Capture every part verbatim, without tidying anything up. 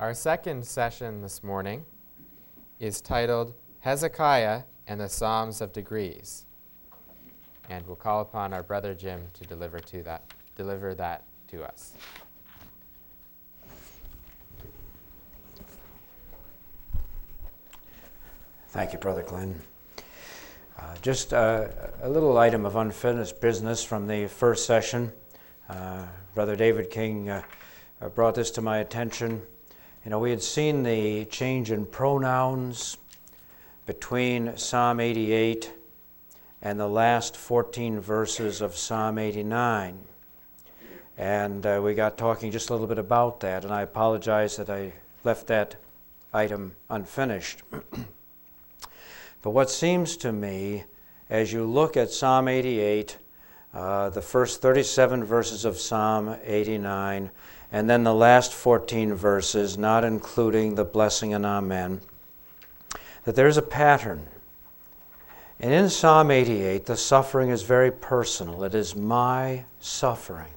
Our second session this morning is titled Hezekiah and the Psalms of Degrees. And we'll call upon our brother Jim to deliver to that, deliver that to us. Thank you, Brother Glenn. Uh, just uh, a little item of unfinished business from the first session. Uh, Brother David King uh, brought this to my attention. You know, we had seen the change in pronouns between Psalm eighty-eight and the last fourteen verses of Psalm eighty-nine. And uh, we got talking just a little bit about that, and I apologize that I left that item unfinished. But what seems to me, as you look at Psalm eighty-eight, uh, the first thirty-seven verses of Psalm eighty-nine, and then the last fourteen verses, not including the blessing and amen, that there's a pattern. And in Psalm eighty-eight, the suffering is very personal. It is my suffering.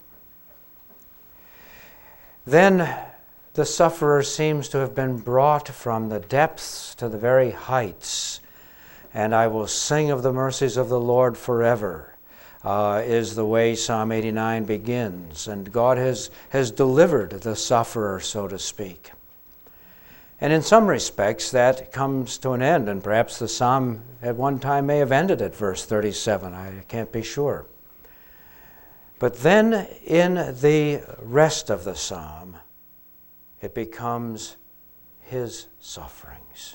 Then the sufferer seems to have been brought from the depths to the very heights. And I will sing of the mercies of the Lord forever, uh, is the way Psalm eighty-nine begins. And God has, has delivered the sufferer, so to speak. And in some respects, that comes to an end. And perhaps the psalm at one time may have ended at verse thirty-seven. I can't be sure. But then in the rest of the psalm, it becomes his sufferings.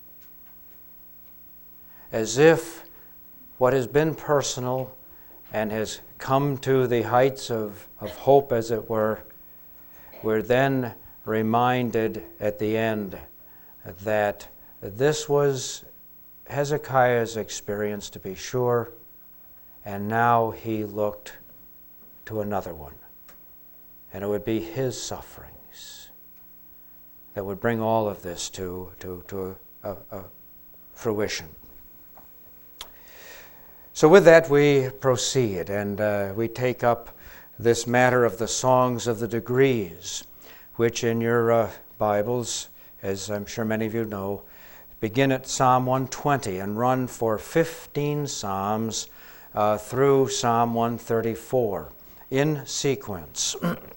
As if what has been personal and has come to the heights of, of hope, as it were, we're then reminded at the end that this was Hezekiah's experience, to be sure, and now he looked to another one. And it would be his sufferings that would bring all of this to, to, to a, a fruition. So with that, we proceed, and uh, we take up this matter of the songs of the degrees, which in your uh, Bibles, as I'm sure many of you know, begin at Psalm one twenty and run for fifteen psalms uh, through Psalm one thirty-four in sequence.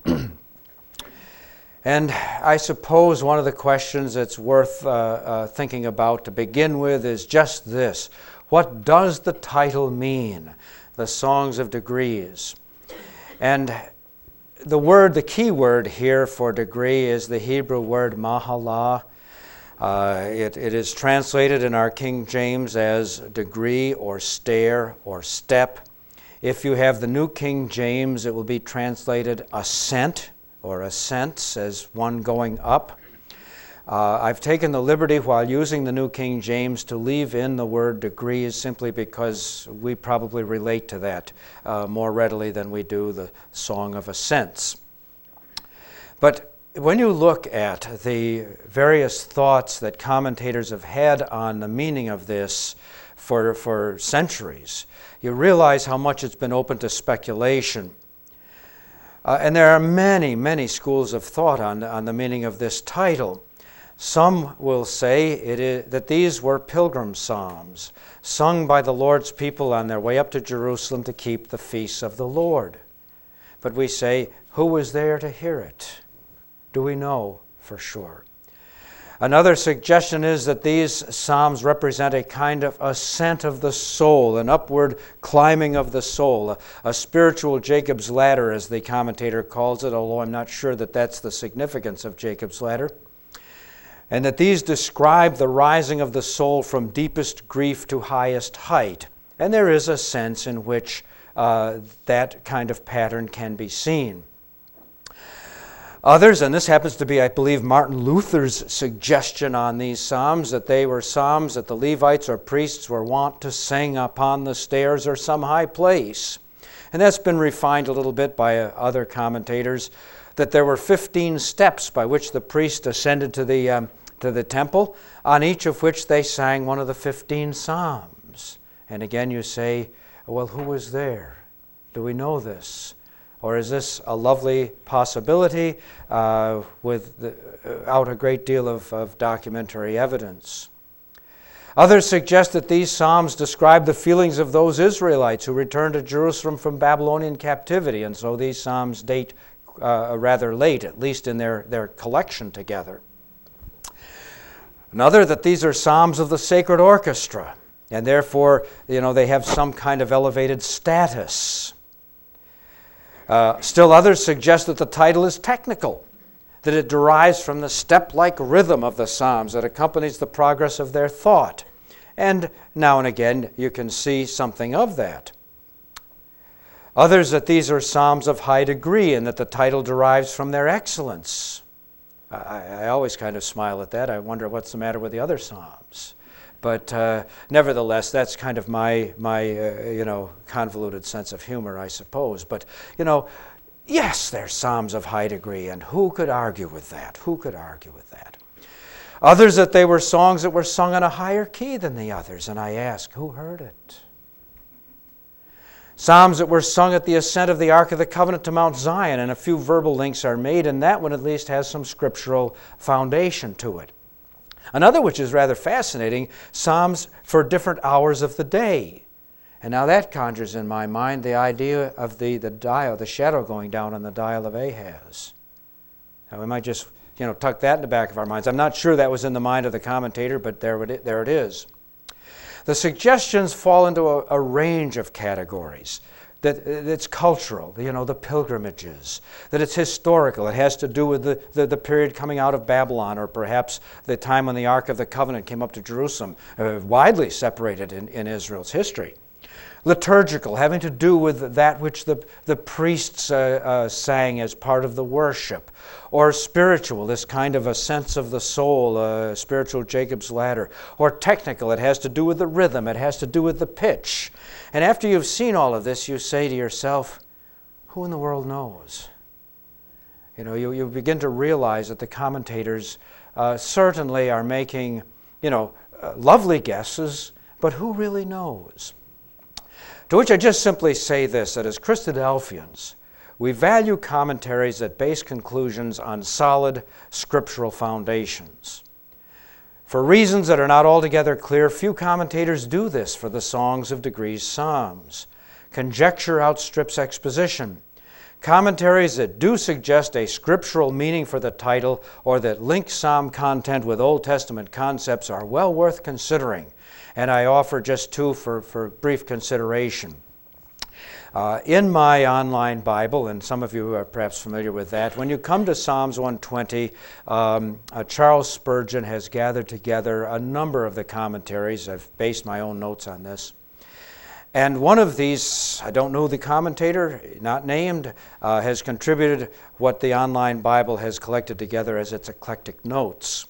And I suppose one of the questions that's worth uh, uh, thinking about to begin with is just this. What does the title mean? The Songs of Degrees. And the word, the key word here for degree is the Hebrew word mahalah. Uh, it, it is translated in our King James as degree or stair or step. If you have the New King James, it will be translated ascent or ascents as one going up. Uh, I've taken the liberty while using the New King James to leave in the word degrees simply because we probably relate to that uh, more readily than we do the Song of Ascents. But when you look at the various thoughts that commentators have had on the meaning of this for, for centuries, you realize how much it's been open to speculation. Uh, and there are many, many schools of thought on, on the meaning of this title. Some will say it is, that these were pilgrim psalms, sung by the Lord's people on their way up to Jerusalem to keep the feasts of the Lord. But we say, who was there to hear it? Do we know for sure? Another suggestion is that these psalms represent a kind of ascent of the soul, an upward climbing of the soul, a, a spiritual Jacob's ladder, as the commentator calls it, although I'm not sure that that's the significance of Jacob's ladder. And that these describe the rising of the soul from deepest grief to highest height. And there is a sense in which uh, that kind of pattern can be seen. Others, and this happens to be, I believe, Martin Luther's suggestion on these psalms, that they were psalms that the Levites or priests were wont to sing upon the stairs or some high place. And that's been refined a little bit by uh, other commentators, that there were fifteen steps by which the priest ascended to the um, to the temple, on each of which they sang one of the fifteen psalms. And again you say, well, who was there? Do we know this? Or is this a lovely possibility uh, without a great deal of, of documentary evidence? Others suggest that these psalms describe the feelings of those Israelites who returned to Jerusalem from Babylonian captivity, and so these psalms date uh, rather late, at least in their, their collection together. Another, that these are psalms of the sacred orchestra, and therefore, you know, they have some kind of elevated status. Uh, still others suggest that the title is technical, that it derives from the step-like rhythm of the psalms that accompanies the progress of their thought. And now and again, you can see something of that. Others, that these are psalms of high degree and that the title derives from their excellence. I, I always kind of smile at that. I wonder what's the matter with the other psalms. But uh, nevertheless, that's kind of my, my uh, you know, convoluted sense of humor, I suppose. But, you know, yes, they're psalms of high degree, and who could argue with that? Who could argue with that? Others, that they were songs that were sung in a higher key than the others, and I ask, who heard it? Psalms that were sung at the ascent of the Ark of the Covenant to Mount Zion, and a few verbal links are made, and that one at least has some scriptural foundation to it. Another, which is rather fascinating, psalms for different hours of the day. And now that conjures in my mind the idea of the, the dial, the shadow going down on the dial of Ahaz. Now we might just, you know, tuck that in the back of our minds. I'm not sure that was in the mind of the commentator, but there it, there it is. The suggestions fall into a, a range of categories. That it's cultural, you know, the pilgrimages, that it's historical, it has to do with the, the, the period coming out of Babylon, or perhaps the time when the Ark of the Covenant came up to Jerusalem, uh, widely separated in, in Israel's history. Liturgical, having to do with that which the, the priests uh, uh, sang as part of the worship. Or spiritual, this kind of a sense of the soul, uh, spiritual Jacob's ladder. Or technical, it has to do with the rhythm, it has to do with the pitch. And after you've seen all of this, you say to yourself, who in the world knows? You know, you, you begin to realize that the commentators uh, certainly are making, you know, uh, lovely guesses, but who really knows? To which I just simply say this, that as Christadelphians, we value commentaries that base conclusions on solid scriptural foundations. For reasons that are not altogether clear, few commentators do this for the Songs of Degrees psalms. Conjecture outstrips exposition. Commentaries that do suggest a scriptural meaning for the title or that link psalm content with Old Testament concepts are well worth considering. And I offer just two for, for brief consideration. Uh, in my online Bible, and some of you are perhaps familiar with that, when you come to Psalms one twenty, um, uh, Charles Spurgeon has gathered together a number of the commentaries. I've based my own notes on this. And one of these, I don't know the commentator, not named, uh, has contributed what the online Bible has collected together as its eclectic notes.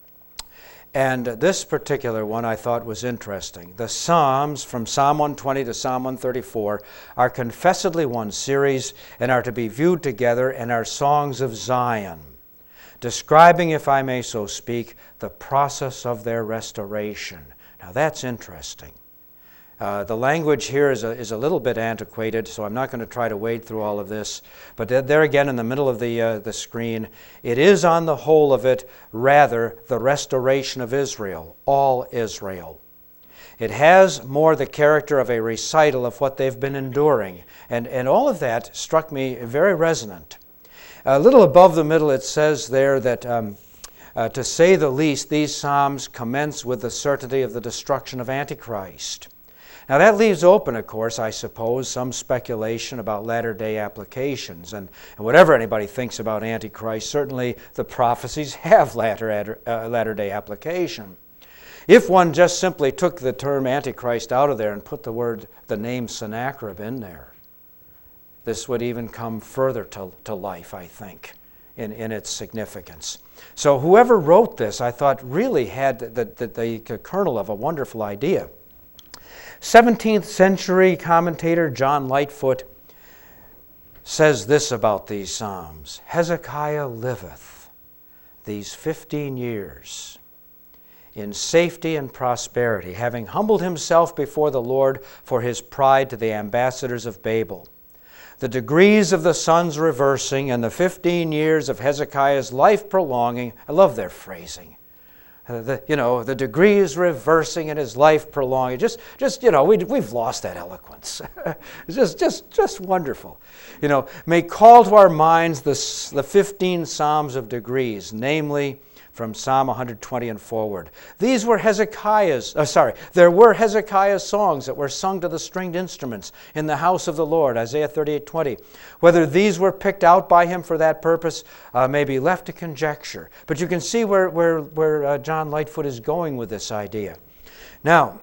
And this particular one I thought was interesting. The Psalms, from Psalm one twenty to Psalm one thirty-four, are confessedly one series and are to be viewed together and are songs of Zion, describing, if I may so speak, the process of their restoration. Now that's interesting. Uh, the language here is a, is a little bit antiquated, so I'm not going to try to wade through all of this. But there again in the middle of the, uh, the screen, it is on the whole of it rather the restoration of Israel, all Israel. It has more the character of a recital of what they've been enduring. And, and all of that struck me very resonant. A little above the middle it says there that, um, uh, to say the least, these psalms commence with the certainty of the destruction of Antichrist. Now that leaves open, of course, I suppose, some speculation about latter-day applications. And, and whatever anybody thinks about Antichrist, certainly the prophecies have latter, uh, latter-day application. If one just simply took the term Antichrist out of there and put the word, the name Sennacherib in there, this would even come further to, to life, I think, in, in its significance. So whoever wrote this, I thought, really had the, the, the kernel of a wonderful idea. seventeenth century commentator John Lightfoot says this about these psalms. Hezekiah liveth these fifteen years in safety and prosperity, having humbled himself before the Lord for his pride to the ambassadors of Babel. the degrees of the sun's reversing and the fifteen years of Hezekiah's life prolonging. I love their phrasing. Uh, the, you know, the degrees reversing and his life prolonging. Just, just you know, we, we've lost that eloquence. It's just, just, just wonderful. You know, may call to our minds the, the fifteen Psalms of degrees, namely from Psalm one hundred twenty and forward. These were Hezekiah's, uh, sorry, there were Hezekiah's songs that were sung to the stringed instruments in the house of the Lord, Isaiah thirty-eight twenty. Whether these were picked out by him for that purpose uh, may be left to conjecture. But you can see where, where, where uh, John Lightfoot is going with this idea. Now,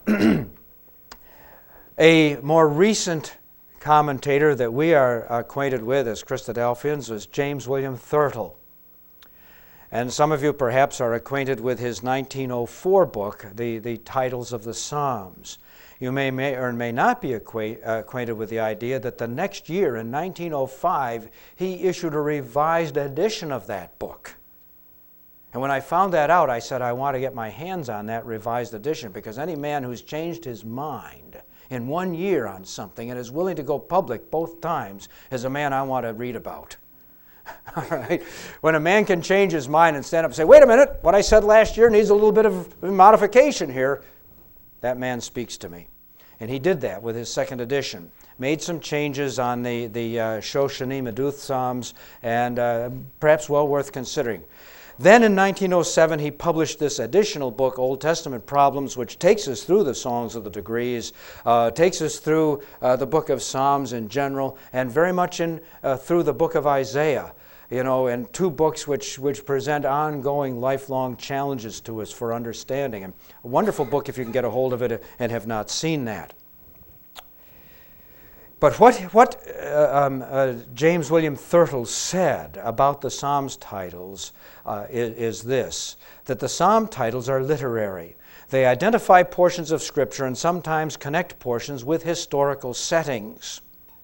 a more recent commentator that we are acquainted with as Christadelphians was James William Thurtle. And some of you perhaps are acquainted with his nineteen oh four book, the, the Titles of the Psalms. You may, may or may not be acquaint, uh, acquainted with the idea that the next year, in nineteen oh five, he issued a revised edition of that book. And when I found that out, I said, I want to get my hands on that revised edition, because any man who's changed his mind in one year on something and is willing to go public both times is a man I want to read about. All right. When a man can change his mind and stand up and say, wait a minute, what I said last year needs a little bit of modification here, that man speaks to me. And he did that with his second edition. Made some changes on the, the uh, Shoshani Meduth Psalms, and uh, perhaps well worth considering. Then in nineteen oh seven, he published this additional book, Old Testament Problems, which takes us through the Songs of the Degrees, uh, takes us through uh, the book of Psalms in general, and very much in uh, through the book of Isaiah. You know, and two books which, which present ongoing, lifelong challenges to us for understanding. And a wonderful book if you can get a hold of it and have not seen that. But what, what uh, um, uh, James William Thurtle said about the Psalms titles uh, is, is this, that the Psalm titles are literary. They identify portions of Scripture and sometimes connect portions with historical settings.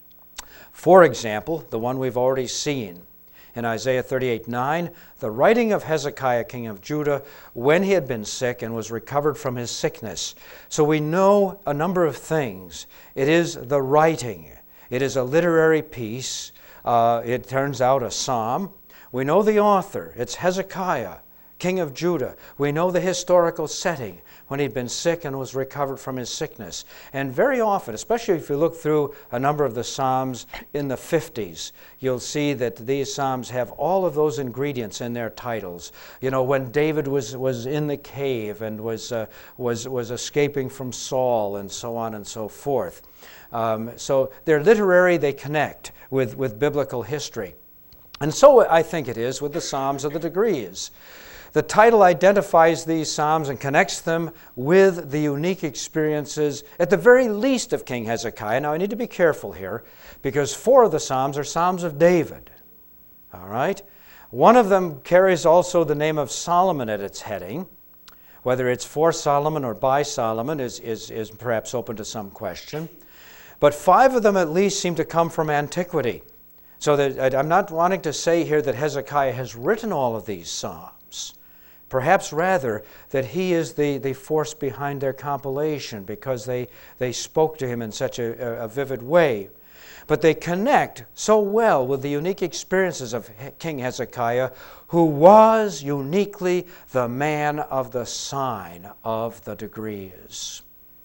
For example, the one we've already seen, in Isaiah thirty-eight nine, the writing of Hezekiah, king of Judah, when he had been sick and was recovered from his sickness. So we know a number of things. It is the writing. It is a literary piece. Uh, it turns out a psalm. We know the author. It's Hezekiah, king of Judah. We know the historical setting, when he'd been sick and was recovered from his sickness. And very often, especially if you look through a number of the Psalms in the fifties, you'll see that these Psalms have all of those ingredients in their titles. You know, when David was, was in the cave and was, uh, was, was escaping from Saul and so on and so forth. Um, so they're literary, they connect with, with biblical history. And so I think it is with the Psalms of the Degrees. The title identifies these psalms and connects them with the unique experiences, at the very least, of King Hezekiah. Now, I need to be careful here, because four of the psalms are psalms of David. All right? One of them carries also the name of Solomon at its heading. Whether it's for Solomon or by Solomon is, is, is perhaps open to some question. But five of them at least seem to come from antiquity. So that I'm not wanting to say here that Hezekiah has written all of these psalms. Perhaps rather that he is the, the force behind their compilation, because they, they spoke to him in such a, a vivid way. But they connect so well with the unique experiences of King Hezekiah, who was uniquely the man of the sign of the degrees.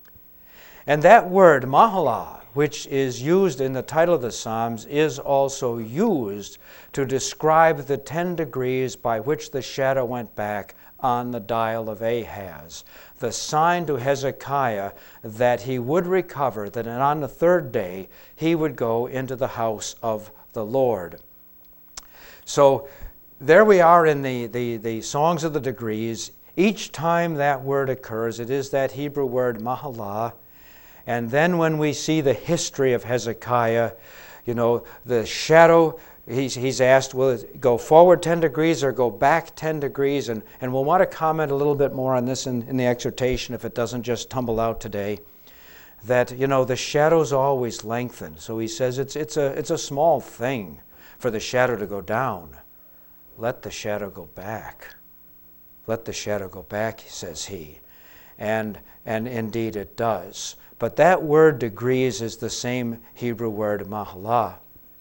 And that word, Mahalah, which is used in the title of the Psalms, is also used to describe the ten degrees by which the shadow went back on the dial of Ahaz, the sign to Hezekiah that he would recover, that on the third day he would go into the house of the Lord. So there we are in the, the, the Songs of the Degrees. Each time that word occurs, it is that Hebrew word Mahalah. And then when we see the history of Hezekiah, you know, the shadow, he's, he's asked, will it go forward ten degrees or go back ten degrees? And, and we'll want to comment a little bit more on this in, in the exhortation if it doesn't just tumble out today. That, you know, the shadows always lengthen. So he says it's, it's, a, it's a small thing for the shadow to go down. Let the shadow go back. Let the shadow go back, says he. And, and indeed it does. But that word degrees is the same Hebrew word mahalah.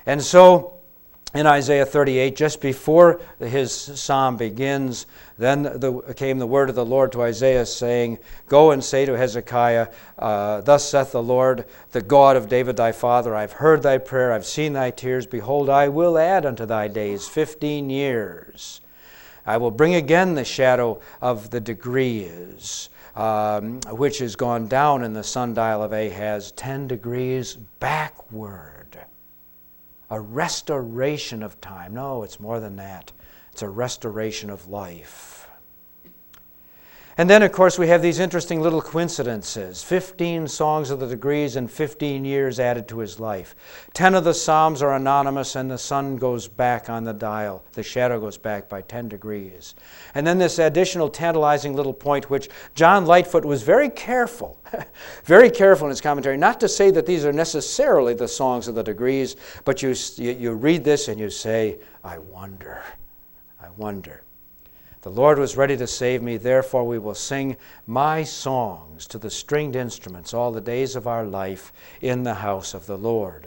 And so, in Isaiah thirty-eight, just before his psalm begins, then the, came the word of the Lord to Isaiah, saying, Go and say to Hezekiah, uh, Thus saith the Lord, the God of David thy father, I've heard thy prayer, I've seen thy tears. Behold, I will add unto thy days fifteen years. I will bring again the shadow of the degrees, um, which is gone down in the sundial of Ahaz, ten degrees backward. A restoration of time. No, it's more than that. It's a restoration of life. And then, of course, we have these interesting little coincidences. Fifteen songs of the degrees and fifteen years added to his life. Ten of the psalms are anonymous, and the sun goes back on the dial. The shadow goes back by ten degrees. And then this additional tantalizing little point, which John Lightfoot was very careful, very careful in his commentary, not to say that these are necessarily the songs of the degrees, but you, you, you read this and you say, I wonder, I wonder. The Lord was ready to save me, therefore we will sing my songs to the stringed instruments all the days of our life in the house of the Lord.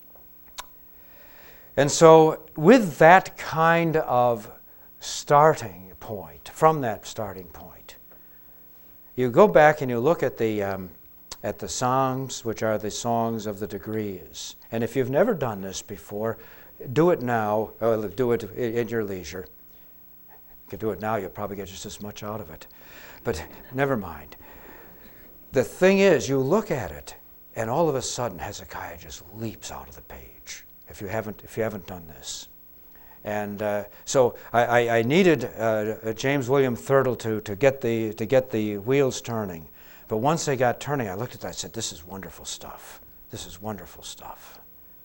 And so with that kind of starting point, from that starting point, you go back and you look at the, um, at the Psalms, which are the songs of the degrees. And if you've never done this before, do it now, or do it at your leisure. You could do it now, you'll probably get just as much out of it. But never mind. The thing is, you look at it, and all of a sudden Hezekiah just leaps out of the page, if you haven't, if you haven't done this. And uh, so I, I, I needed uh, James William Thurtle to, to, get the, to get the wheels turning. But once they got turning, I looked at that and said, this is wonderful stuff. This is wonderful stuff.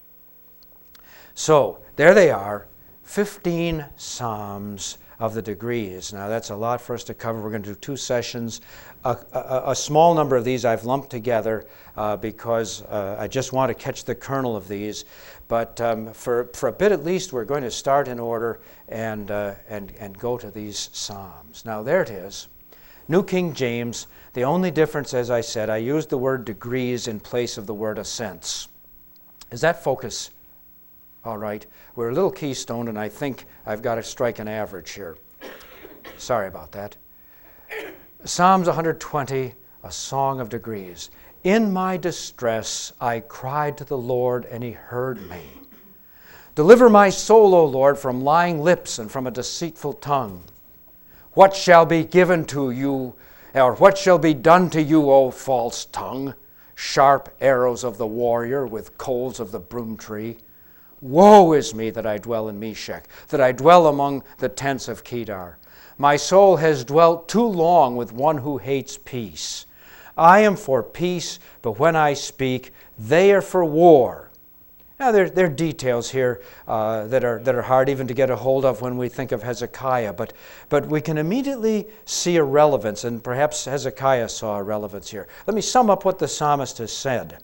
So there they are, fifteen Psalms of the degrees. Now that's a lot for us to cover. We're going to do two sessions. A, a, a small number of these I've lumped together uh, because uh, I just want to catch the kernel of these. But um, for, for a bit at least, we're going to start in order and, uh, and, and go to these Psalms. Now there it is. New King James. The only difference, as I said, I used the word degrees in place of the word ascents. Is that focus all right? We're a little keystone, and I think I've got to strike an average here. Sorry about that. Psalms one hundred twenty, a song of degrees. In my distress I cried to the Lord, and he heard me. Deliver my soul, O Lord, from lying lips and from a deceitful tongue. What shall be given to you, or what shall be done to you, O false tongue? Sharp arrows of the warrior with coals of the broom tree. Woe is me that I dwell in Meshech, that I dwell among the tents of Kedar. My soul has dwelt too long with one who hates peace. I am for peace, but when I speak, they are for war. Now, there, there are details here uh, that are, that are hard even to get a hold of when we think of Hezekiah, but, but we can immediately see a relevance, and perhaps Hezekiah saw a relevance here. Let me sum up what the psalmist has said.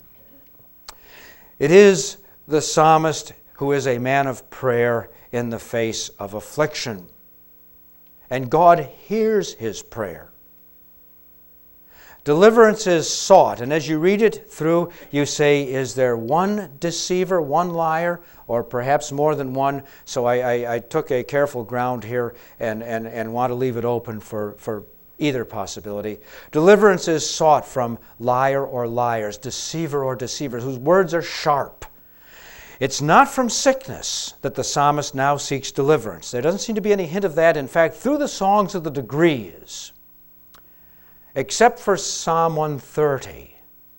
It is the psalmist who is a man of prayer in the face of affliction. And God hears his prayer. Deliverance is sought, and as you read it through, you say, is there one deceiver, one liar, or perhaps more than one? So I, I, I took a careful ground here and, and, and want to leave it open for, for either possibility. Deliverance is sought from liar or liars, deceiver or deceivers, whose words are sharp. It's not from sickness that the psalmist now seeks deliverance. There doesn't seem to be any hint of that. In fact, through the songs of the degrees, except for Psalm one thirty,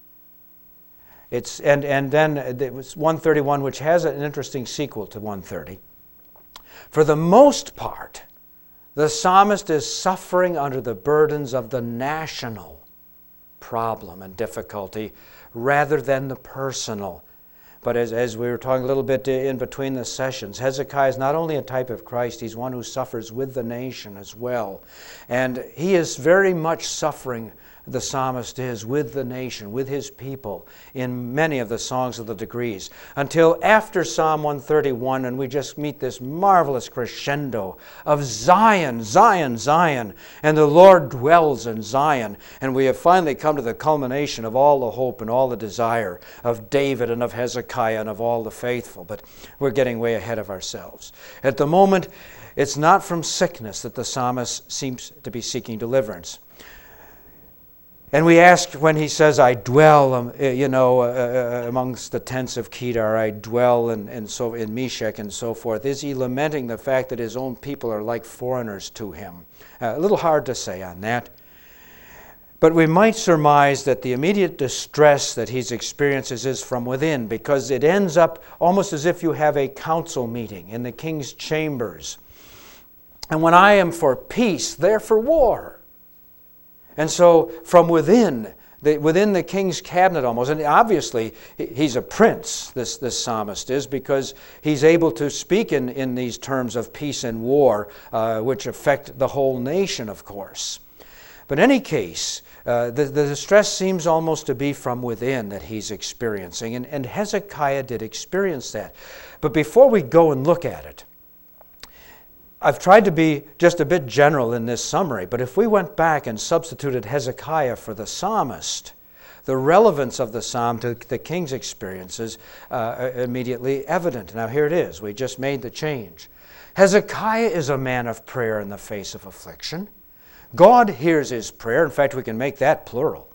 it's and, and then it was one thirty-one, which has an interesting sequel to one thirty. For the most part, the psalmist is suffering under the burdens of the national problem and difficulty rather than the personal. But as, as we were talking a little bit in between the sessions, Hezekiah is not only a type of Christ, he's one who suffers with the nation as well. And he is very much suffering the psalmist is with the nation, with his people, in many of the songs of the degrees, until after Psalm one thirty-one, and we just meet this marvelous crescendo of Zion, Zion, Zion, and the Lord dwells in Zion. And we have finally come to the culmination of all the hope and all the desire of David and of Hezekiah and of all the faithful. But we're getting way ahead of ourselves. At the moment, it's not from sickness that the psalmist seems to be seeking deliverance. And we ask when he says, I dwell, um, you know, uh, amongst the tents of Kedar, I dwell in, in, so, in Meshech and so forth, is he lamenting the fact that his own people are like foreigners to him? Uh, a little hard to say on that. But we might surmise that the immediate distress that he experiences is from within, because it ends up almost as if you have a council meeting in the king's chambers. And when I am for peace, they're for war. And so from within, the, within the king's cabinet almost, and obviously he's a prince, this, this psalmist is, because he's able to speak in, in these terms of peace and war, uh, which affect the whole nation, of course. But in any case, uh, the, the distress seems almost to be from within that he's experiencing, and, and Hezekiah did experience that. But before we go and look at it, I've tried to be just a bit general in this summary, but if we went back and substituted Hezekiah for the psalmist, the relevance of the psalm to the king's experiences uh, immediately evident. Now here it is. We just made the change. Hezekiah is a man of prayer in the face of affliction. God hears his prayer. In fact, we can make that plural.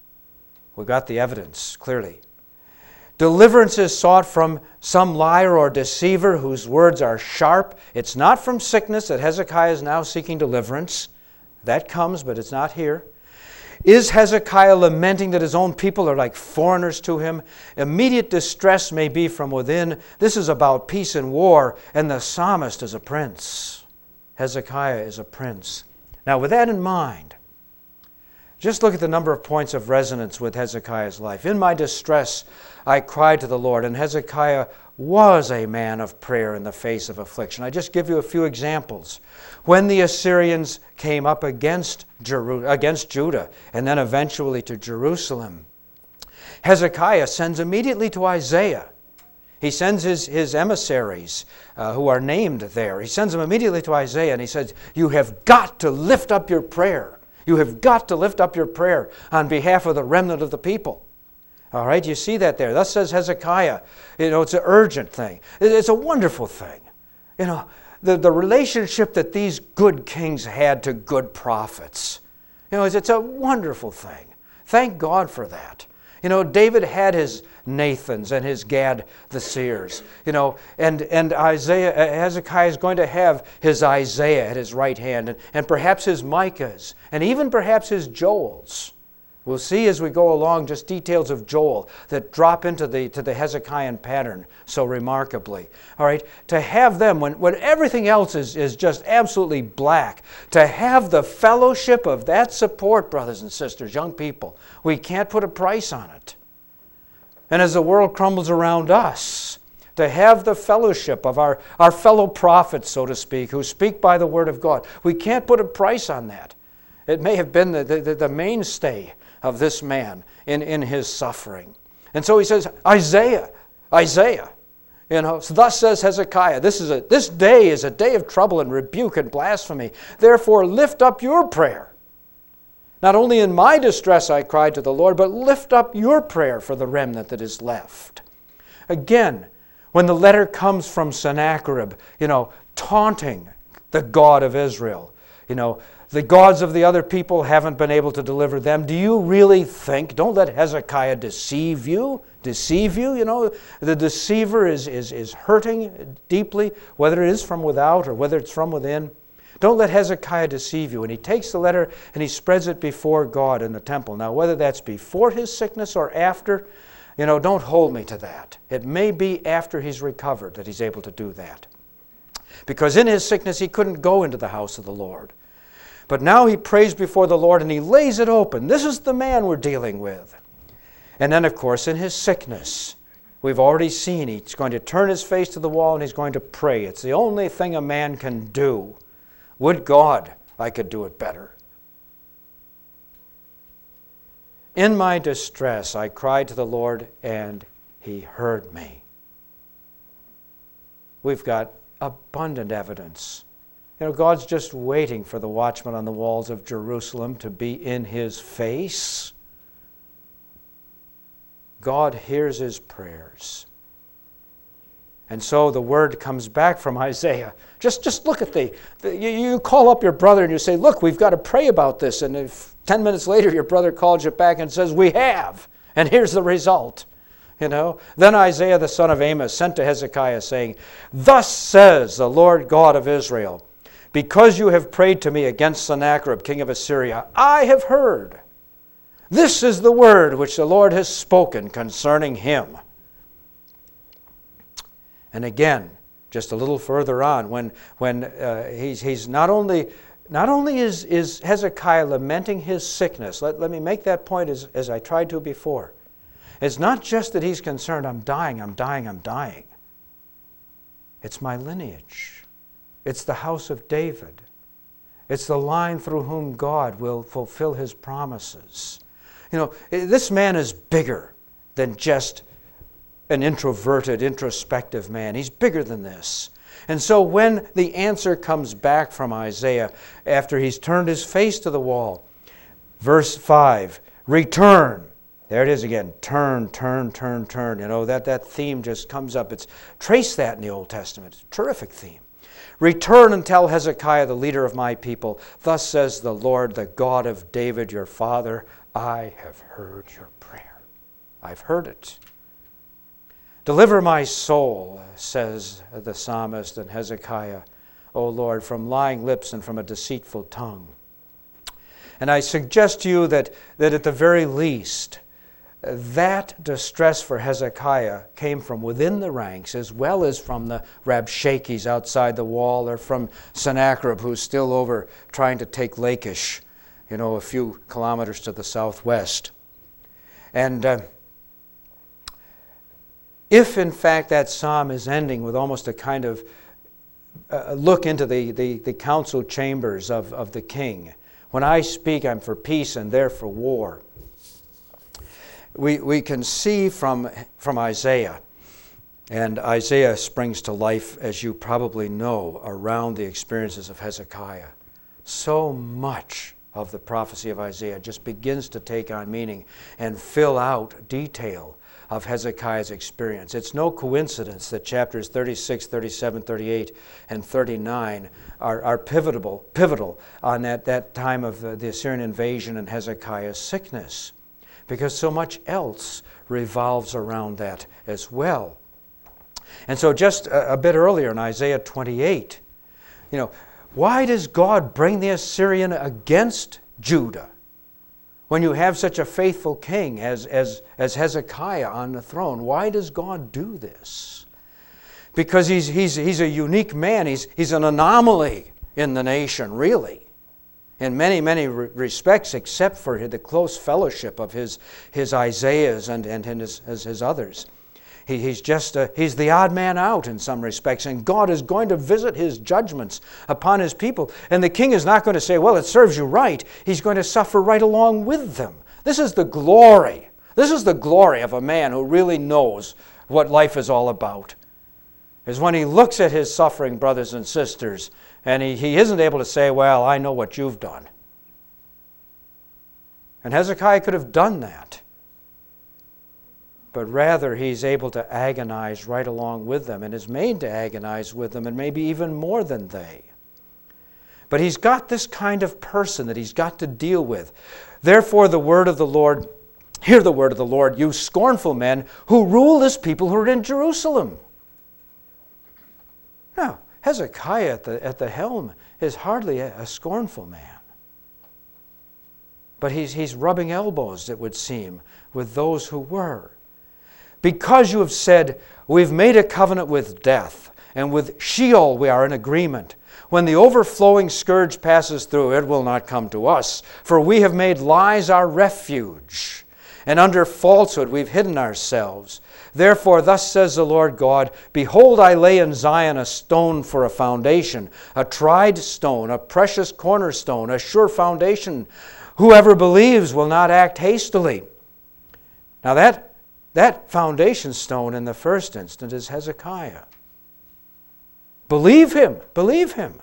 We got the evidence clearly. Deliverance is sought from some liar or deceiver whose words are sharp. It's not from sickness that Hezekiah is now seeking deliverance. That comes, but it's not here. Is Hezekiah lamenting that his own people are like foreigners to him? Immediate distress may be from within. This is about peace and war, and the psalmist is a prince. Hezekiah is a prince. Now, with that in mind, just look at the number of points of resonance with Hezekiah's life. In my distress, I cried to the Lord, and Hezekiah was a man of prayer in the face of affliction. I just give you a few examples. When the Assyrians came up against, Jeru- against Judah, and then eventually to Jerusalem, Hezekiah sends immediately to Isaiah. He sends his, his emissaries uh, who are named there. He sends them immediately to Isaiah, and he says, you have got to lift up your prayer. You have got to lift up your prayer on behalf of the remnant of the people. All right, you see that there. Thus says Hezekiah. You know, it's an urgent thing. It's a wonderful thing. You know, the, the relationship that these good kings had to good prophets. You know, it's, it's a wonderful thing. Thank God for that. You know, David had his Nathans and his Gad the seers. You know, and, and Isaiah, Hezekiah is going to have his Isaiah at his right hand, and, and perhaps his Micahs, and even perhaps his Joels. We'll see as we go along just details of Joel that drop into the to the Hezekiah pattern so remarkably. All right, to have them when, when everything else is, is just absolutely black, to have the fellowship of that support, brothers and sisters, young people, we can't put a price on it. And as the world crumbles around us, to have the fellowship of our, our fellow prophets, so to speak, who speak by the word of God, we can't put a price on that. It may have been the, the, the mainstay of this man in, in his suffering. And so he says, Isaiah, Isaiah, you know, so thus says Hezekiah, this, is a, this day is a day of trouble and rebuke and blasphemy. Therefore lift up your prayer. Not only in my distress I cried to the Lord, but lift up your prayer for the remnant that is left. Again, when the letter comes from Sennacherib, you know, taunting the God of Israel, you know, the gods of the other people haven't been able to deliver them. Do you really think, don't let Hezekiah deceive you, deceive you, you know, the deceiver is, is, is hurting deeply, whether it is from without or whether it's from within. Don't let Hezekiah deceive you. And he takes the letter and he spreads it before God in the temple. Now, whether that's before his sickness or after, you know, don't hold me to that. It may be after he's recovered that he's able to do that. Because in his sickness he couldn't go into the house of the Lord. But now he prays before the Lord and he lays it open. This is the man we're dealing with. And then, of course, in his sickness, we've already seen he's going to turn his face to the wall and he's going to pray. It's the only thing a man can do. Would God I could do it better. In my distress, I cried to the Lord, and He heard me. We've got abundant evidence. You know, God's just waiting for the watchman on the walls of Jerusalem to be in His face. God hears his prayers. And so the word comes back from Isaiah. Just, just look at the, the you, you call up your brother and you say, look, we've got to pray about this. And if ten minutes later your brother calls you back and says, we have. And here's the result. You know, then Isaiah the son of Amos sent to Hezekiah, saying, thus says the Lord God of Israel, because you have prayed to me against Sennacherib, king of Assyria, I have heard. This is the word which the Lord has spoken concerning him. And again, just a little further on, when when uh, he's he's not only not only is, is Hezekiah lamenting his sickness. Let, let me make that point as, as I tried to before. It's not just that he's concerned, I'm dying, I'm dying, I'm dying. It's my lineage. It's the house of David. It's the line through whom God will fulfill his promises. You know, this man is bigger than just an introverted, introspective man. He's bigger than this. And so when the answer comes back from Isaiah, after he's turned his face to the wall, verse five, return. There it is again. Turn, turn, turn, turn. You know, that, that theme just comes up. It's trace that in the Old Testament. It's a terrific theme. Return and tell Hezekiah, the leader of my people, thus says the Lord, the God of David, your father, I have heard your prayer. I've heard it. Deliver my soul, says the psalmist and Hezekiah, O Lord, from lying lips and from a deceitful tongue. And I suggest to you that, that at the very least, that distress for Hezekiah came from within the ranks as well as from the Rabshakes outside the wall or from Sennacherib, who's still over trying to take Lachish, you know, a few kilometers to the southwest. And uh, if, in fact, that psalm is ending with almost a kind of uh, look into the, the, the council chambers of, of the king, when I speak, I'm for peace and they're for war. We, we can see from, from Isaiah, and Isaiah springs to life, as you probably know, around the experiences of Hezekiah. So much of the prophecy of Isaiah just begins to take on meaning and fill out detail of Hezekiah's experience. It's no coincidence that chapters thirty-six, thirty-seven, thirty-eight, and thirty-nine are, are pivotal, pivotal on that, that time of the, the Assyrian invasion and Hezekiah's sickness, because so much else revolves around that as well. And so just a, a bit earlier in Isaiah twenty-eight, you know, why does God bring the Assyrian against Judah when you have such a faithful king as, as, as Hezekiah on the throne? Why does God do this? Because he's, he's, he's a unique man. He's, he's an anomaly in the nation, really, in many, many re- respects, except for the close fellowship of his, his Isaiahs and, and his, his, his others. He, he's just a, he's the odd man out in some respects, and God is going to visit his judgments upon his people. And the king is not going to say, well, it serves you right. He's going to suffer right along with them. This is the glory. This is the glory of a man who really knows what life is all about, is when he looks at his suffering brothers and sisters, and he, he isn't able to say, well, I know what you've done. And Hezekiah could have done that. But rather, he's able to agonize right along with them and is made to agonize with them, and maybe even more than they. But he's got this kind of person that he's got to deal with. Therefore, the word of the Lord, hear the word of the Lord, you scornful men who rule this people who are in Jerusalem. Now, Hezekiah at the, at the helm is hardly a, a scornful man. But he's, he's rubbing elbows, it would seem, with those who were. Because you have said, we've made a covenant with death, and with Sheol we are in agreement. When the overflowing scourge passes through, it will not come to us, for we have made lies our refuge, and under falsehood we've hidden ourselves. Therefore, thus says the Lord God, behold, I lay in Zion a stone for a foundation, a tried stone, a precious cornerstone, a sure foundation, Whoever believes will not act hastily. Now that, that foundation stone in the first instance is Hezekiah. Believe him. Believe him.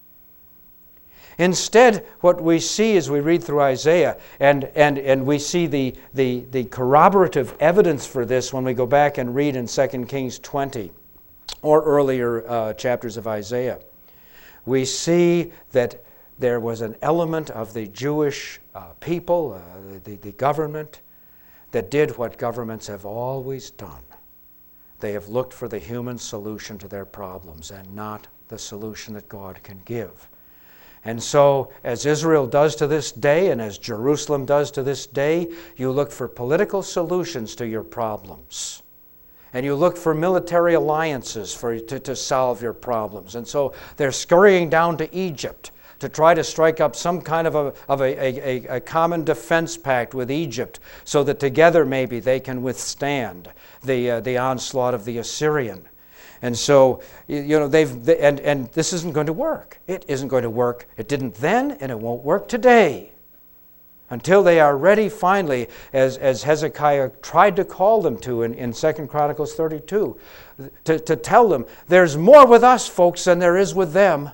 Instead, what we see as we read through Isaiah, and, and, and we see the, the, the corroborative evidence for this when we go back and read in Second Kings twenty or earlier uh, chapters of Isaiah, we see that there was an element of the Jewish uh, people, uh, the, the government, that did what governments have always done. They have looked for the human solution to their problems and not the solution that God can give. And so, as Israel does to this day, and as Jerusalem does to this day, you look for political solutions to your problems. And you look for military alliances for, to, to solve your problems. And so they're scurrying down to Egypt to try to strike up some kind of a, of a, a, a common defense pact with Egypt so that together maybe they can withstand the, uh, the onslaught of the Assyrian. And so, you know, they've, they, and, and this isn't going to work. It isn't going to work. It didn't then, and it won't work today. Until they are ready finally, as, as Hezekiah tried to call them to in, in Second Chronicles thirty-two, to, to tell them, there's more with us, folks, than there is with them.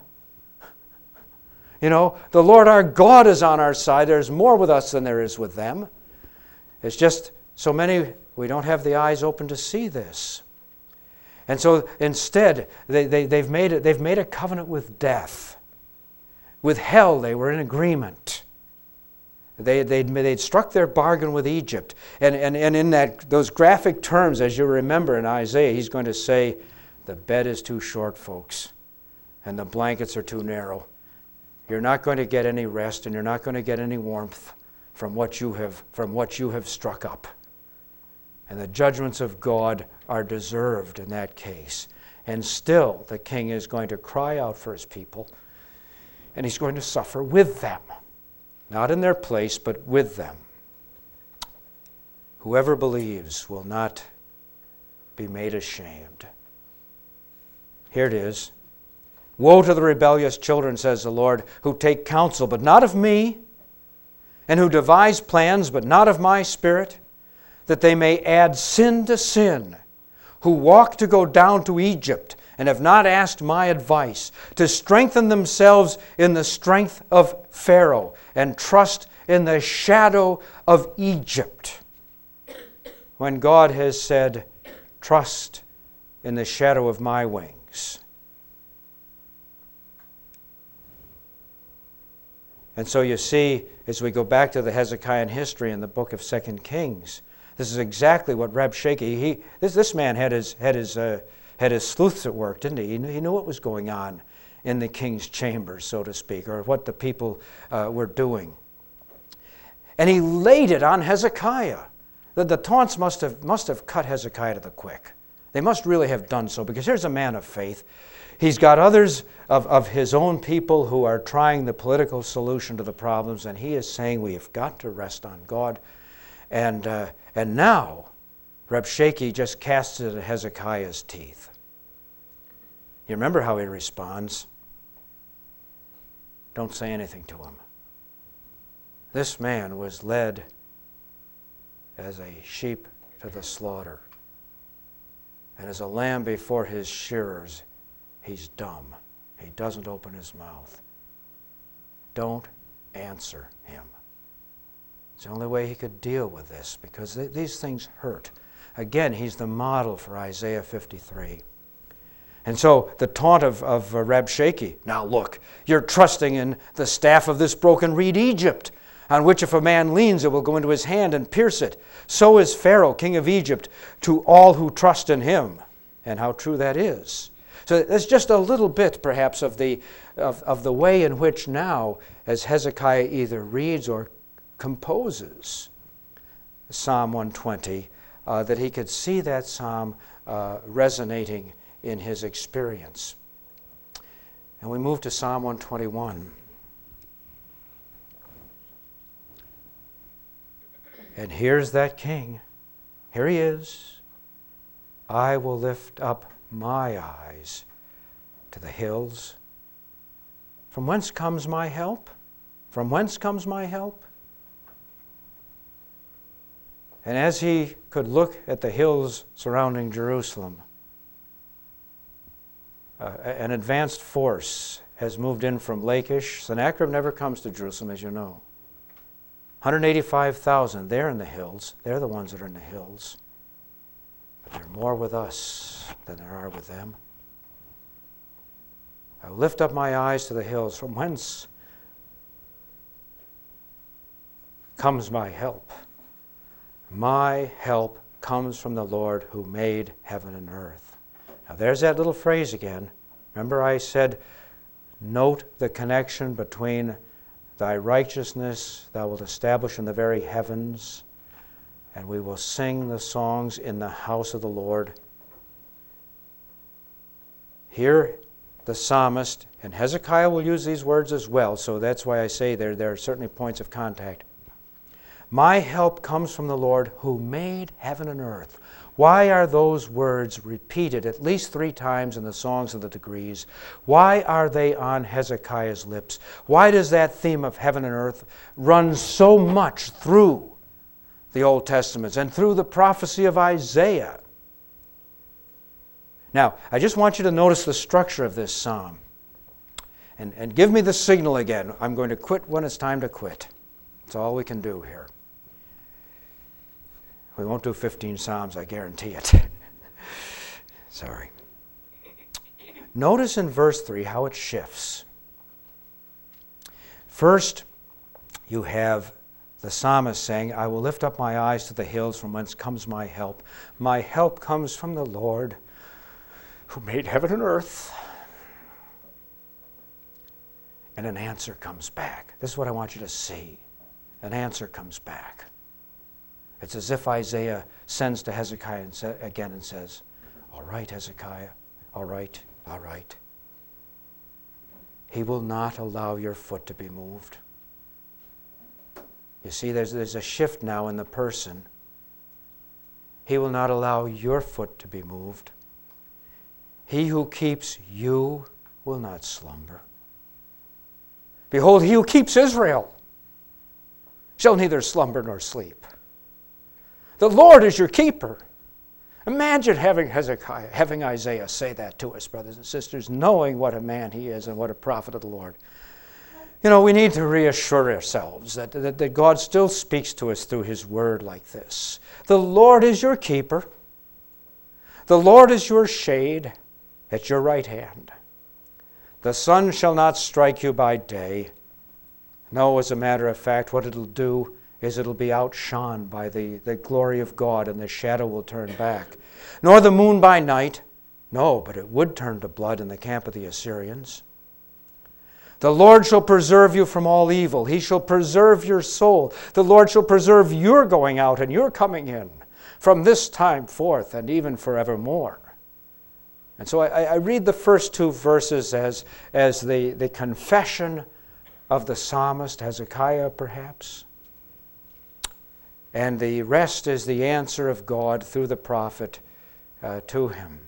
You know, the Lord our God is on our side. There's more with us than there is with them. It's just so many, we don't have the eyes open to see this. And so instead, they, they, they've, made it, they've made a covenant with death. With hell, they were in agreement. They, they'd, they'd struck their bargain with Egypt. And, and, and in that those graphic terms, as you remember in Isaiah, he's going to say, the bed is too short, folks, and the blankets are too narrow. You're not going to get any rest, and you're not going to get any warmth from what you have, from what you have struck up. And the judgments of God are deserved in that case. And still, the king is going to cry out for his people, and he's going to suffer with them. Not in their place, but with them. Whoever believes will not be made ashamed. Here it is. Woe to the rebellious children, says the Lord, who take counsel, but not of me, and who devise plans, but not of my spirit, that they may add sin to sin, who walk to go down to Egypt and have not asked my advice, to strengthen themselves in the strength of Pharaoh and trust in the shadow of Egypt. When God has said, trust in the shadow of my wings. And so you see, as we go back to the Hezekiah history in the book of Second Kings, this is exactly what Rabshakeh, he, this, this man had his, had, his, uh, had his sleuths at work, didn't he? He knew, he knew what was going on in the king's chambers, so to speak, or what the people uh, were doing. And he laid it on Hezekiah. The, the taunts must have, must have cut Hezekiah to the quick. They must really have done so, because here's a man of faith. He's got others of, of his own people who are trying the political solution to the problems, and he is saying we have got to rest on God. And, uh, and now, Rabshakeh just casts it at Hezekiah's teeth. You remember how he responds? Don't say anything to him. This man was led as a sheep to the slaughter. And as a lamb before his shearers, he's dumb. He doesn't open his mouth. Don't answer him. It's the only way he could deal with this, because th- these things hurt. Again, he's the model for Isaiah fifty-three. And so the taunt of, of uh, Rabshakeh, now look, you're trusting in the staff of this broken reed Egypt, on which if a man leans, it will go into his hand and pierce it. So is Pharaoh, king of Egypt, to all who trust in him. And how true that is. So there's just a little bit, perhaps, of the, of, of the way in which now, as Hezekiah either reads or composes Psalm one twenty, uh, that he could see that psalm uh, resonating in his experience. And we move to Psalm one twenty-one. And here's that king. Here he is. I will lift up my eyes to the hills. From whence comes my help? From whence comes my help? And as he could look at the hills surrounding Jerusalem, uh, an advanced force has moved in from Lachish. Sennacherib never comes to Jerusalem, as you know. one hundred eighty-five thousand, they're in the hills. They're the ones that are in the hills. But there are more with us than there are with them. I will lift up my eyes to the hills, from whence comes my help. My help comes from the Lord who made heaven and earth. Now there's that little phrase again. Remember I said, note the connection between thy righteousness thou wilt establish in the very heavens, and we will sing the songs in the house of the Lord. Here the psalmist, and Hezekiah will use these words as well, so that's why I say there, there are certainly points of contact. My help comes from the Lord who made heaven and earth. Why are those words repeated at least three times in the Songs of the Degrees? Why are they on Hezekiah's lips? Why does that theme of heaven and earth run so much through the Old Testaments and through the prophecy of Isaiah? Now, I just want you to notice the structure of this psalm. And, and give me the signal again. I'm going to quit when it's time to quit. That's all we can do here. We won't do fifteen psalms, I guarantee it. Sorry. Notice in verse three how it shifts. First, you have the psalmist saying, I will lift up my eyes to the hills from whence comes my help. My help comes from the Lord who made heaven and earth. And an answer comes back. This is what I want you to see. An answer comes back. It's as if Isaiah sends to Hezekiah and sa- again and says, all right, Hezekiah, all right, all right. He will not allow your foot to be moved. You see, there's, there's a shift now in the person. He will not allow your foot to be moved. He who keeps you will not slumber. Behold, he who keeps Israel shall neither slumber nor sleep. The Lord is your keeper. Imagine having Hezekiah, having Isaiah say that to us, brothers and sisters, knowing what a man he is and what a prophet of the Lord. You know, we need to reassure ourselves that, that, that God still speaks to us through his word like this. The Lord is your keeper. The Lord is your shade at your right hand. The sun shall not strike you by day. No, as a matter of fact, what it'll do is it'll be outshone by the, the glory of God, and the shadow will turn back. Nor the moon by night. No, but it would turn to blood in the camp of the Assyrians. The Lord shall preserve you from all evil. He shall preserve your soul. The Lord shall preserve your going out and your coming in from this time forth and even forevermore. And so I, I read the first two verses as, as the, the confession of the psalmist, Hezekiah perhaps. And the rest is the answer of God through the prophet uh, to him.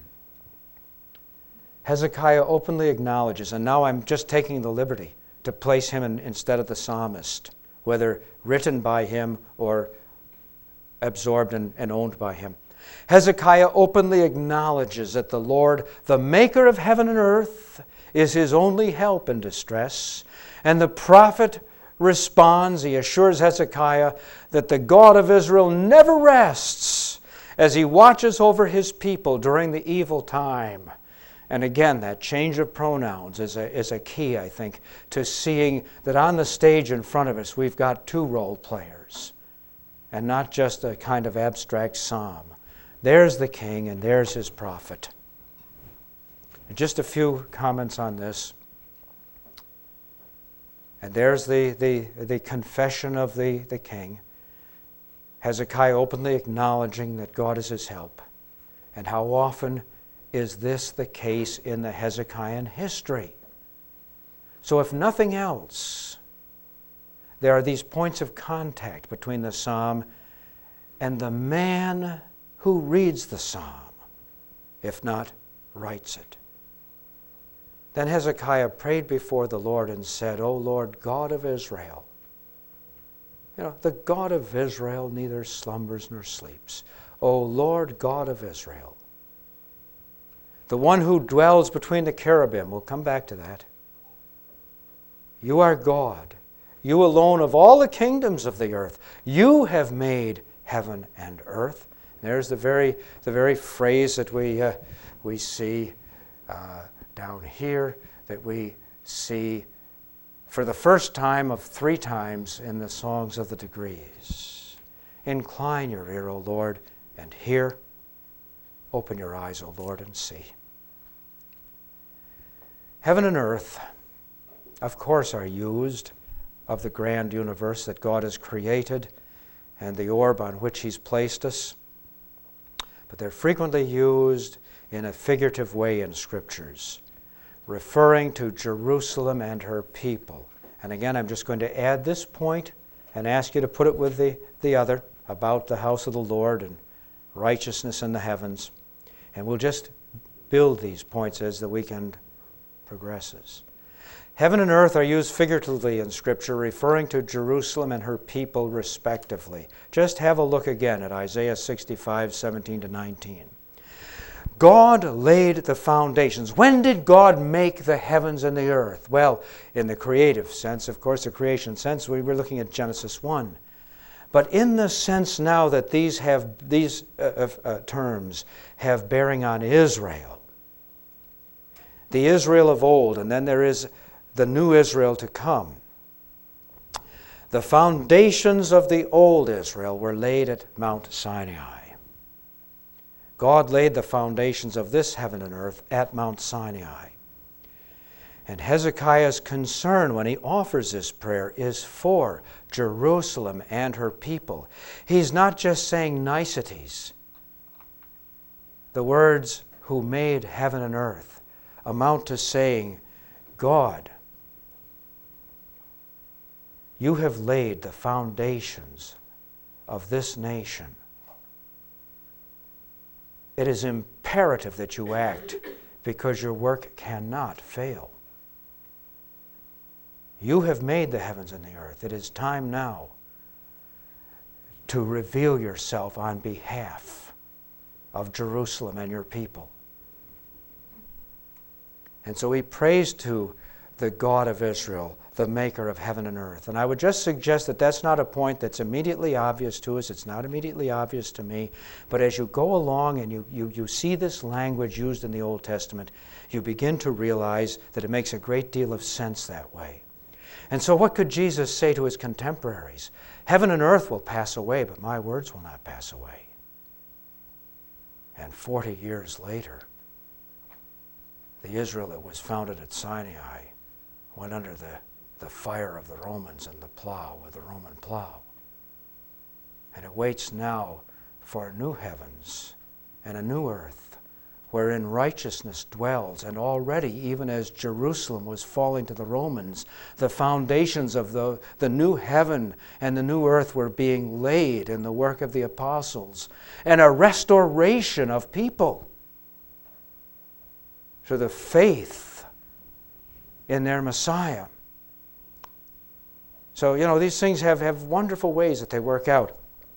Hezekiah openly acknowledges, and now I'm just taking the liberty to place him in, instead of the psalmist, whether written by him or absorbed and, and owned by him. Hezekiah openly acknowledges that the Lord, the maker of heaven and earth, is his only help in distress. And the prophet responds, he assures Hezekiah that the God of Israel never rests as he watches over his people during the evil time. And again, that change of pronouns is a, is a key, I think, to seeing that on the stage in front of us we've got two role players and not just a kind of abstract psalm. There's the king and there's his prophet. And just a few comments on this. And there's the, the, the confession of the, the king. Hezekiah openly acknowledging that God is his help. And how often is this the case in the Hezekiah history? So if nothing else, there are these points of contact between the psalm and the man who reads the psalm, if not writes it. Then Hezekiah prayed before the Lord and said, O Lord God of Israel, You know, the God of Israel neither slumbers nor sleeps. O Lord God of Israel, the one who dwells between the cherubim, we'll come back to that. You are God. You alone of all the kingdoms of the earth. You have made heaven and earth. There's the very, the very phrase that we, uh, we see uh, down here, that we see for the first time of three times in the Songs of the Degrees. Incline your ear, O Lord, and hear. Open your eyes, O Lord, and see. Heaven and earth, of course, are used of the grand universe that God has created and the orb on which He's placed us. But they're frequently used in a figurative way in Scriptures, referring to Jerusalem and her people. And again, I'm just going to add this point and ask you to put it with the, the other about the house of the Lord and righteousness in the heavens. And we'll just build these points as the weekend progresses. Heaven and earth are used figuratively in Scripture, referring to Jerusalem and her people respectively. Just have a look again at Isaiah sixty-five, seventeen to nineteen. God laid the foundations. When did God make the heavens and the earth? Well, in the creative sense, of course, the creation sense, we were looking at Genesis one. But in the sense now that these have these uh, uh, terms have bearing on Israel, the Israel of old, and then there is the new Israel to come. The foundations of the old Israel were laid at Mount Sinai. God laid the foundations of this heaven and earth at Mount Sinai. And Hezekiah's concern when he offers this prayer is for Jerusalem and her people. He's not just saying niceties. The words, who made heaven and earth, amount to saying, God, you have laid the foundations of this nation. It is imperative that you act because your work cannot fail. You have made the heavens and the earth. It is time now to reveal yourself on behalf of Jerusalem and your people. And so he prays to the God of Israel, the maker of heaven and earth. And I would just suggest that that's not a point that's immediately obvious to us. It's not immediately obvious to me. But as you go along and you, you, you see this language used in the Old Testament, you begin to realize that it makes a great deal of sense that way. And so what could Jesus say to his contemporaries? Heaven and earth will pass away, but my words will not pass away. And forty years later, the Israel that was founded at Sinai went under the, the fire of the Romans and the plow with the Roman plow. And it waits now for new heavens and a new earth wherein righteousness dwells. And already, even as Jerusalem was falling to the Romans, the foundations of the, the new heaven and the new earth were being laid in the work of the apostles. And a restoration of people to the faith in their Messiah. So, you know, these things have, have wonderful ways that they work out.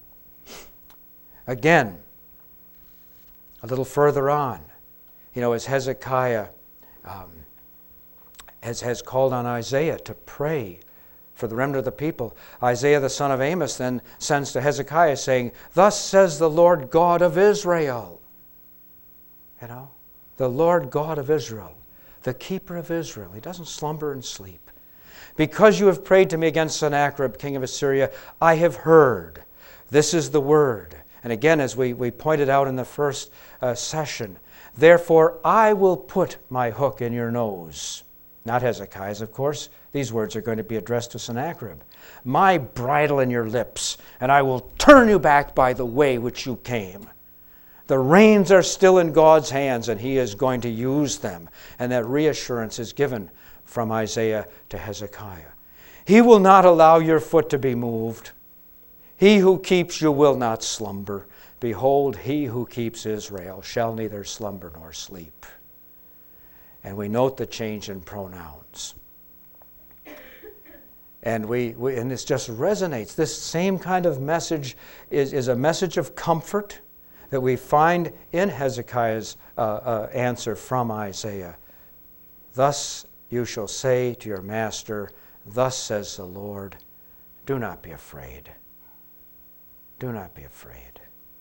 Again, a little further on, you know, as Hezekiah um, has, has called on Isaiah to pray for the remnant of the people, Isaiah the son of Amos then sends to Hezekiah saying, "Thus says the Lord God of Israel." You know, the Lord God of Israel, the keeper of Israel. He doesn't slumber and sleep. "Because you have prayed to me against Sennacherib, king of Assyria, I have heard. This is the word." And again, as we, we pointed out in the first uh, session, "Therefore I will put my hook in your nose." Not Hezekiah's, of course. These words are going to be addressed to Sennacherib. "My bridle in your lips, and I will turn you back by the way which you came." The reins are still in God's hands, and He is going to use them. And that reassurance is given from Isaiah to Hezekiah. "He will not allow your foot to be moved. He who keeps you will not slumber. Behold, He who keeps Israel shall neither slumber nor sleep." And we note the change in pronouns. And we, we and this just resonates. This same kind of message is, is a message of comfort that we find in Hezekiah's uh, uh, answer from Isaiah. Thus you shall say to your master, thus says the Lord, do not be afraid. Do not be afraid.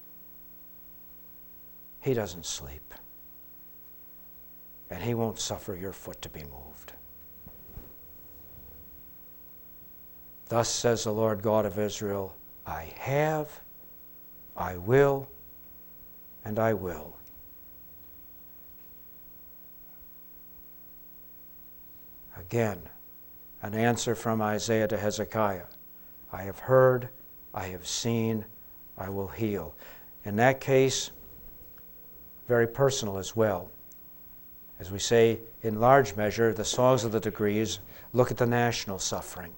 He doesn't sleep. And he won't suffer your foot to be moved. Thus says the Lord God of Israel, I have, I will, and I will. Again, an answer from Isaiah to Hezekiah. I have heard, I have seen, I will heal. In that case, very personal as well. As we say, in large measure, the Songs of the Degrees look at the national suffering.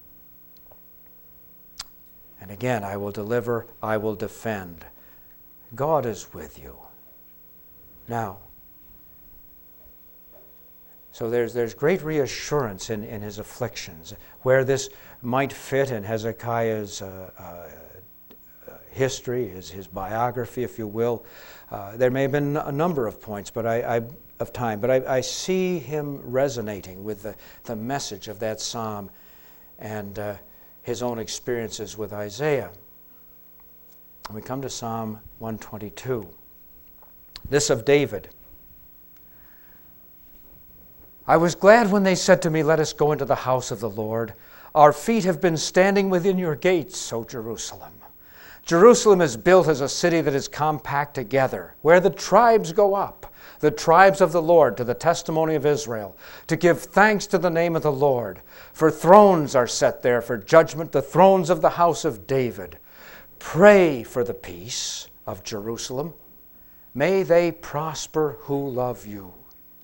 And again, I will deliver, I will defend. God is with you. Now, so there's, there's great reassurance in, in his afflictions. Where this might fit in Hezekiah's uh, uh, history, his, his biography, if you will, uh, there may have been a number of points but I, I, of time, but I, I see him resonating with the, the message of that psalm and uh, his own experiences with Isaiah. And we come to Psalm one twenty-two. This of David. I was glad when they said to me, let us go into the house of the Lord. Our feet have been standing within your gates, O Jerusalem. Jerusalem is built as a city that is compact together, where the tribes go up, the tribes of the Lord, to the testimony of Israel, to give thanks to the name of the Lord. For thrones are set there for judgment, the thrones of the house of David. Pray for the peace of Jerusalem. May they prosper who love you.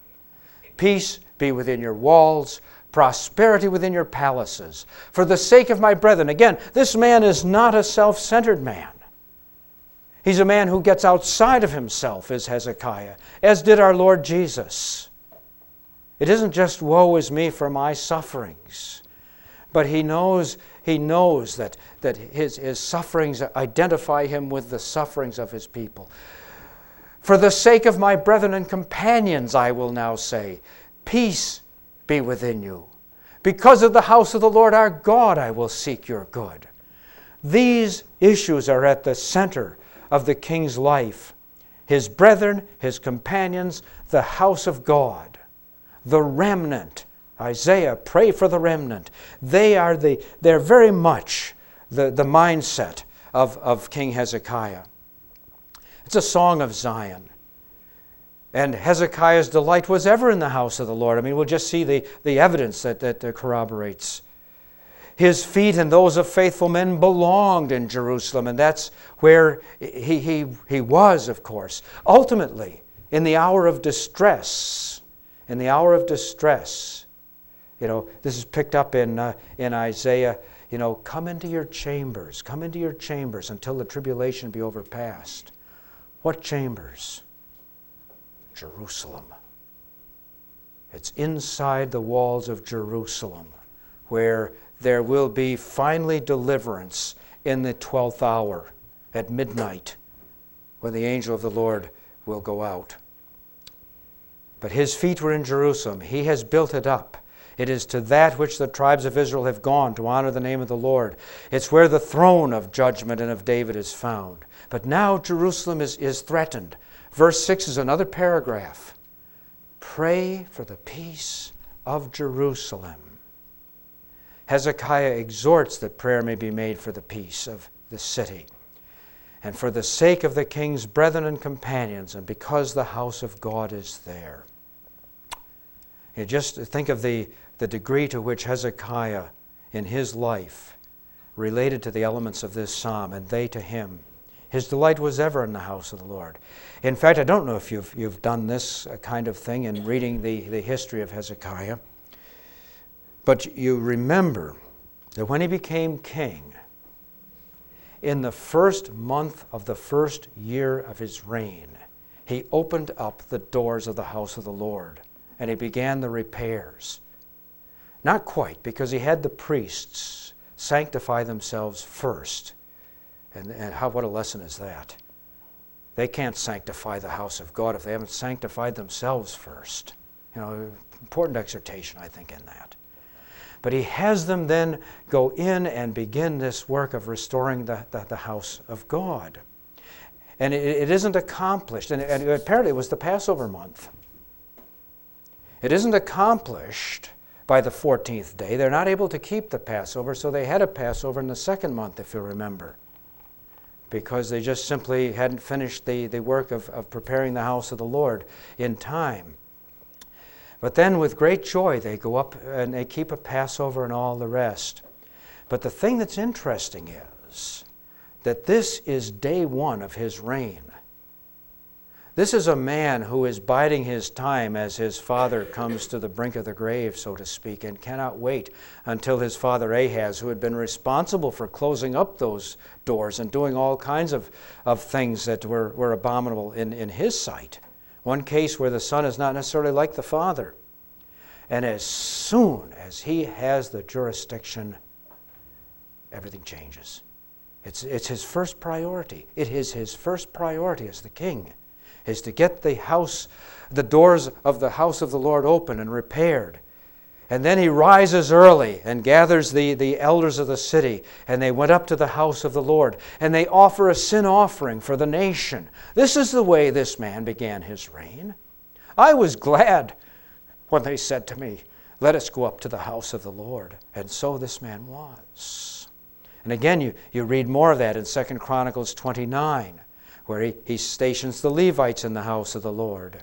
Peace be within your walls, prosperity within your palaces. For the sake of my brethren. Again, this man is not a self-centered man. He's a man who gets outside of himself, is Hezekiah, as did our Lord Jesus. It isn't just woe is me for my sufferings, but he knows he knows that, that his, his sufferings identify him with the sufferings of his people. For the sake of my brethren and companions, I will now say, peace be within you. Because of the house of the Lord our God, I will seek your good. These issues are at the center of the king's life. His brethren, his companions, the house of God, the remnant. Isaiah, pray for the remnant. They are the, they're very much the, the mindset of, of King Hezekiah. It's a song of Zion. And Hezekiah's delight was ever in the house of the Lord. I mean, we'll just see the, the evidence that, that uh, corroborates. His feet and those of faithful men belonged in Jerusalem, and that's where he, he, he was, of course. Ultimately, in the hour of distress, in the hour of distress, you know, this is picked up in, uh, in Isaiah, you know, come into your chambers, come into your chambers until the tribulation be overpast. What chambers? Jerusalem. It's inside the walls of Jerusalem where there will be finally deliverance in the twelfth hour at midnight when the angel of the Lord will go out. But his feet were in Jerusalem. He has built it up. It is to that which the tribes of Israel have gone to honor the name of the Lord. It's where the throne of judgment and of David is found. But now Jerusalem is, is threatened. Verse six is another paragraph. Pray for the peace of Jerusalem. Hezekiah exhorts that prayer may be made for the peace of the city, and for the sake of the king's brethren and companions, and because the house of God is there. You just think of the, the degree to which Hezekiah in his life related to the elements of this psalm, and they to him. His delight was ever in the house of the Lord. In fact, I don't know if you've, you've done this kind of thing in reading the, the history of Hezekiah, but you remember that when he became king, in the first month of the first year of his reign, he opened up the doors of the house of the Lord, and he began the repairs. Not quite, because he had the priests sanctify themselves first. And, and how, what a lesson is that? They can't sanctify the house of God if they haven't sanctified themselves first. You know, important exhortation, I think, in that. But he has them then go in and begin this work of restoring the, the, the house of God. And it, it isn't accomplished. And, and apparently it was the Passover month. It isn't accomplished by the fourteenth day. They're not able to keep the Passover, so they had a Passover in the second month, if you remember, because they just simply hadn't finished the, the work of, of preparing the house of the Lord in time. But then with great joy they go up and they keep a Passover and all the rest. But the thing that's interesting is that this is day one of his reign. This is a man who is biding his time as his father comes to the brink of the grave, so to speak, and cannot wait until his father Ahaz, who had been responsible for closing up those doors and doing all kinds of, of things that were, were abominable in, in his sight. One case where the son is not necessarily like the father. And as soon as he has the jurisdiction, everything changes. It's, it's his first priority. It is his first priority as the king, is to get the house, the doors of the house of the Lord open and repaired. And then he rises early and gathers the, the elders of the city, and they went up to the house of the Lord, and they offer a sin offering for the nation. This is the way this man began his reign. I was glad when they said to me, let us go up to the house of the Lord. And so this man was. And again, you, you read more of that in Second Chronicles twenty-nine, where he, he stations the Levites in the house of the Lord.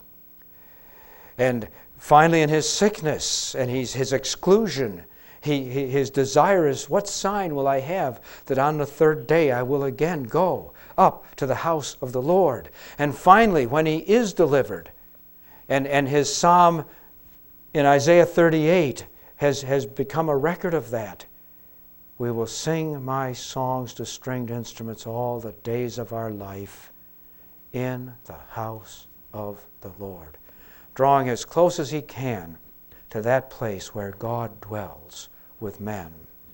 And finally, in his sickness and his, his exclusion, he, he, his desire is, what sign will I have that on the third day I will again go up to the house of the Lord? And finally, when he is delivered, and, and his psalm in Isaiah thirty-eight has, has become a record of that. We will sing my songs to stringed instruments all the days of our life in the house of the Lord, drawing as close as he can to that place where God dwells with men.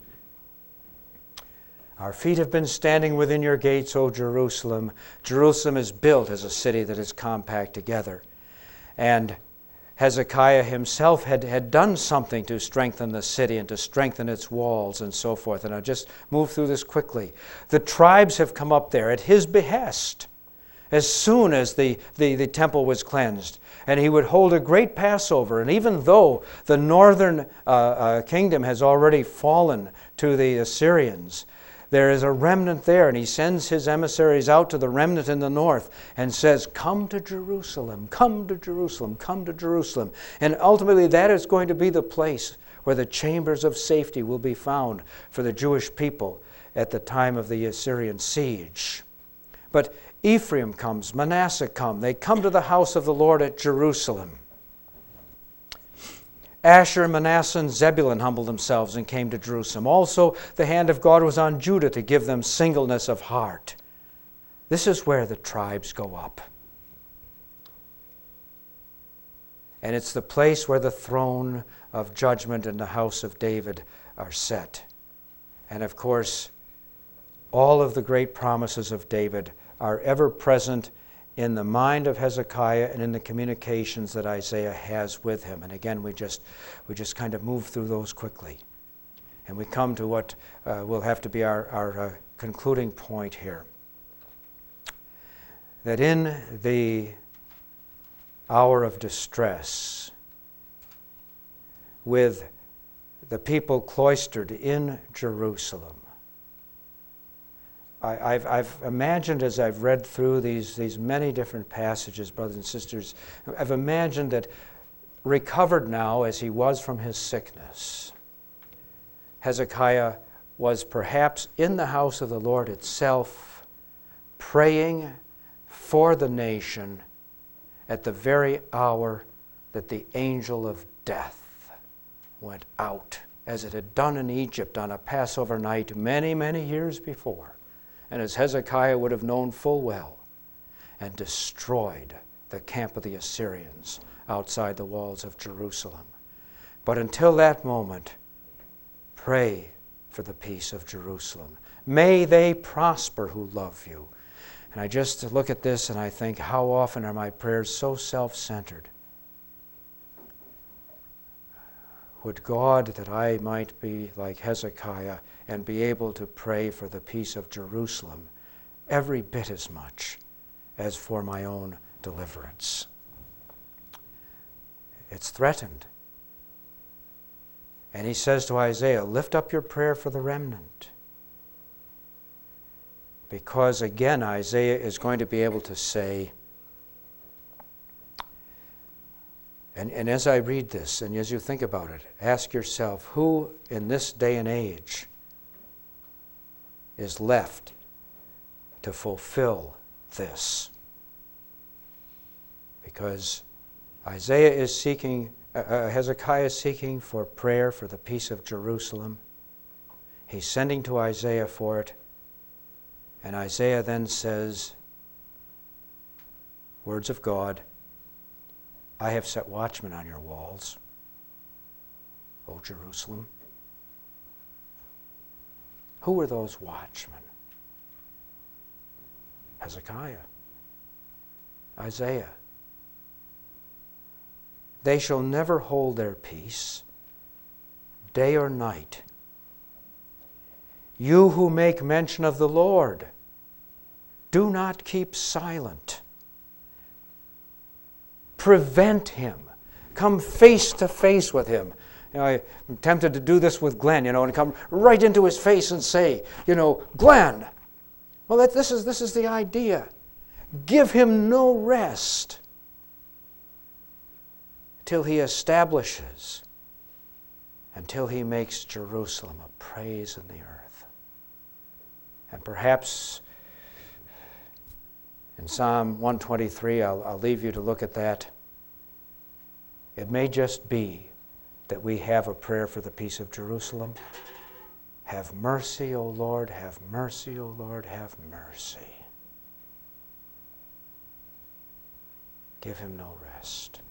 Our feet have been standing within your gates, O Jerusalem. Jerusalem is built as a city that is compact together. And Hezekiah himself had, had done something to strengthen the city and to strengthen its walls and so forth. And I'll just move through this quickly. The tribes have come up there at his behest as soon as the, the, the temple was cleansed. And he would hold a great Passover. And even though the northern uh, uh, kingdom has already fallen to the Assyrians, there is a remnant there, and he sends his emissaries out to the remnant in the north and says, come to Jerusalem, come to Jerusalem, come to Jerusalem. And ultimately that is going to be the place where the chambers of safety will be found for the Jewish people at the time of the Assyrian siege. But Ephraim comes, Manasseh come. They come to the house of the Lord at Jerusalem. Asher, Manasseh, and Zebulun humbled themselves and came to Jerusalem. Also, the hand of God was on Judah to give them singleness of heart. This is where the tribes go up. And it's the place where the throne of judgment and the house of David are set. And of course, all of the great promises of David are ever present in the mind of Hezekiah and in the communications that Isaiah has with him. And again, we just we just kind of move through those quickly. And we come to what uh, will have to be our, our uh, concluding point here. That in the hour of distress, with the people cloistered in Jerusalem, I, I've, I've imagined as I've read through these, these many different passages, brothers and sisters, I've imagined that recovered now as he was from his sickness, Hezekiah was perhaps in the house of the Lord itself, praying for the nation at the very hour that the angel of death went out, as it had done in Egypt on a Passover night many, many years before, and as Hezekiah would have known full well, and destroyed the camp of the Assyrians outside the walls of Jerusalem. But until that moment, pray for the peace of Jerusalem. May they prosper who love you. And I just look at this and I think, how often are my prayers so self-centered? Would God that I might be like Hezekiah and be able to pray for the peace of Jerusalem every bit as much as for my own deliverance. It's threatened. And he says to Isaiah, lift up your prayer for the remnant. Because again, Isaiah is going to be able to say, and, and as I read this, and as you think about it, ask yourself, who in this day and age is left to fulfill this? Because Isaiah is seeking, uh, Hezekiah is seeking for prayer for the peace of Jerusalem. He's sending to Isaiah for it. And Isaiah then says, words of God, I have set watchmen on your walls, O Jerusalem. Who were those watchmen? Hezekiah, Isaiah. They shall never hold their peace, day or night. You who make mention of the Lord, do not keep silent. Prevent him. Come face to face with him. You know, I'm tempted to do this with Glenn, you know, and come right into his face and say, you know, Glenn, well, that, this is, this is the idea. Give him no rest till he establishes, until he makes Jerusalem a praise in the earth. And perhaps in Psalm one twenty-three, I'll, I'll leave you to look at that. It may just be that we have a prayer for the peace of Jerusalem. Have mercy, O Lord, have mercy, O Lord, have mercy. Give him no rest.